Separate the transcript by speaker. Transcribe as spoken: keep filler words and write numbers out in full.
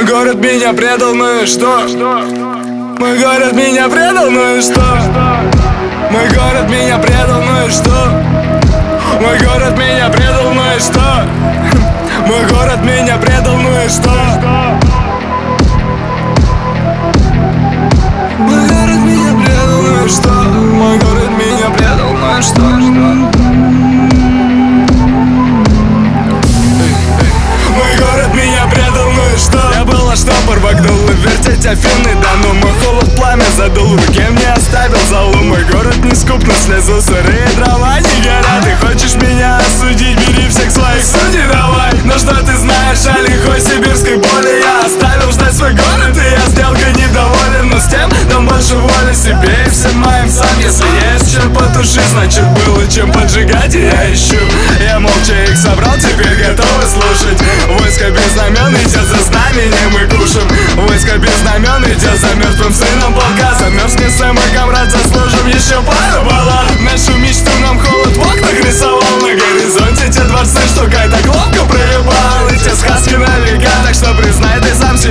Speaker 1: Мой город меня предал, ну и что? Мой город меня предал, ну и что? Мой город меня предал, ну и что? Мой город меня предал, ну и что? Мой город меня предал, ну и что? Мой город меня предал, ну и что? Мой город меня предал, ну и что? Мой город меня предал, ну и что? Я был на штопор, вогнул и вертеть Афины. Да ну мой холод пламя задул, в руке мне оставил залу. Мой город не скуп на слезу, сырые дрова не горят. Ты хочешь меня осудить, бери всех своих судей давай. Но что ты знаешь о лихой сибирской боли? Я оставил ждать свой город, и я сделкой недоволен. Но с тем дам больше воли себе и всем моим сам. Если есть чем потушить, значит было чем поджигать, и я ищу. Я молча их собрал, теперь готовы слушать. Войско без знамен идет за знаменем и кушем. Войско без знамен идет за мертвым сыном полка. Замерзни с мой комрад, заслужим еще пару баллад. Нашу мечту нам холод в окнах рисовал. На горизонте те дворцы, что Кай так ловко проебал. И те сказки на века, так что признай, ты сам